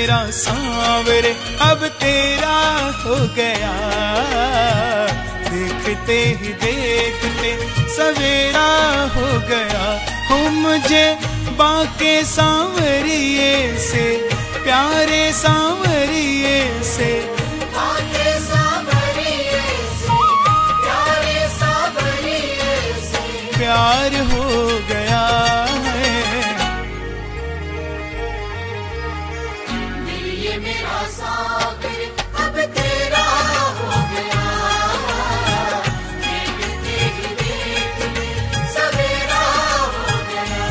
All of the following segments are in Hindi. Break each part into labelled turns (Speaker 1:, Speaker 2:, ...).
Speaker 1: मेरा सांवरे अब तेरा हो गया, देखते ही देखते सवेरा हो गया। हो मुझे बाके सांवरिए से, प्यारे सांवरिए से,
Speaker 2: बाके सांवरिए से, प्यारे सांवरिए से
Speaker 1: प्यार हो गया है।
Speaker 2: दिल ये मेरा सांवरे अब तेरा हो गया, देखते ही देखते सवेरा हो गया।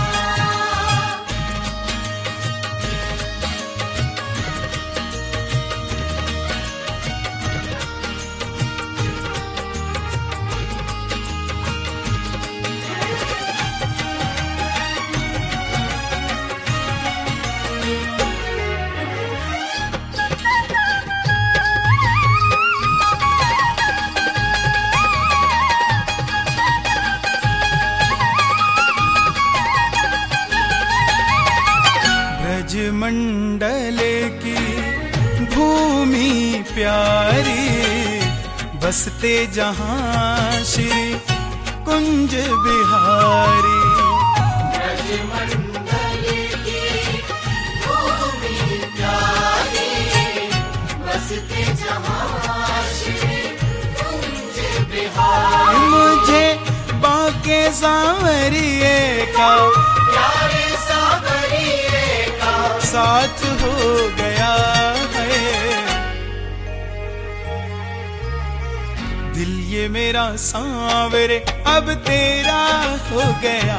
Speaker 1: ब्रजमंडल की भूमि प्यारी, बसते जहाँ श्री कुंज बिहारी।
Speaker 2: ब्रजमंडल की भूमि प्यारी, बसते जहाँ श्री कुंज बिहारी।
Speaker 1: मुझे बाके सांवरिए का,
Speaker 2: प्यारे सांवरिए का
Speaker 1: साथ हो गया है। दिल ये मेरा सांवरे अब तेरा हो गया,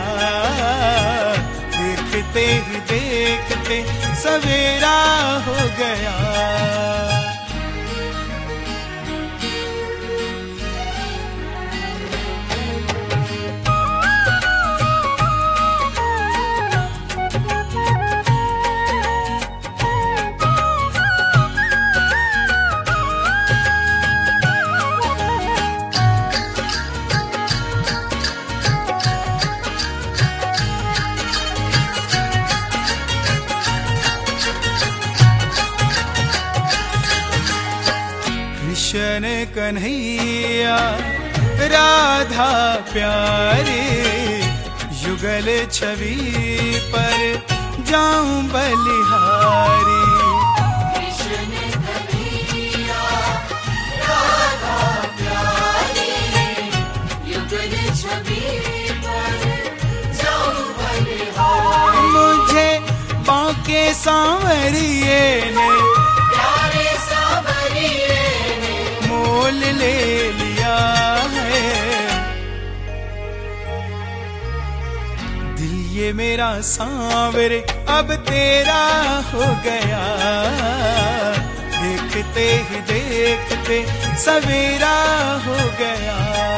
Speaker 1: देखते ही देखते सवेरा हो गया। कृष्ण कन्हैया राधा प्यारे, युगल छवि पर जाऊं बलिहारी।
Speaker 2: कृष्ण कन्हैया राधा प्यारे, युगल छवि पर जाऊं बलिहारी।
Speaker 1: मुझे बाके सांवरिए ने,
Speaker 2: प्यारे सांवरिए ने
Speaker 1: मोल ले लिया है। दिल ये मेरा सांवरे अब तेरा हो गया, देखते ही देखते सवेरा हो गया।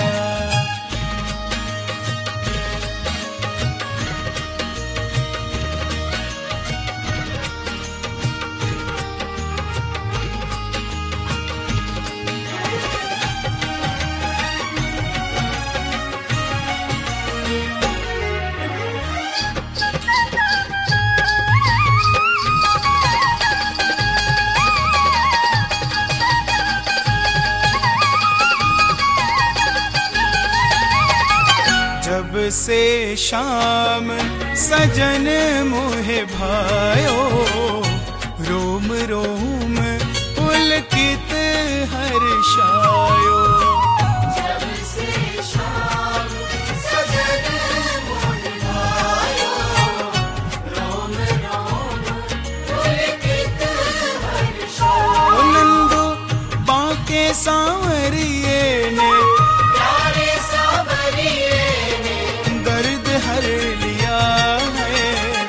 Speaker 1: जब से शाम सजन मोहे भायो, रोम रोम पुलकित हर्षायो।
Speaker 2: जब से शाम सजन मोहे भायो, रोम रोम पुलकित हर्षायो।
Speaker 1: नंदू बाके सांवरिए ने,
Speaker 2: प्यारे सांवरिए ने
Speaker 1: दर्द हर लिया है।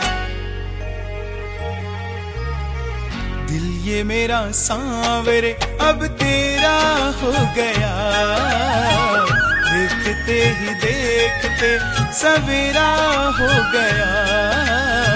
Speaker 1: दिल ये मेरा सांवरे अब तेरा हो गया, देखते ही देखते सवेरा हो गया।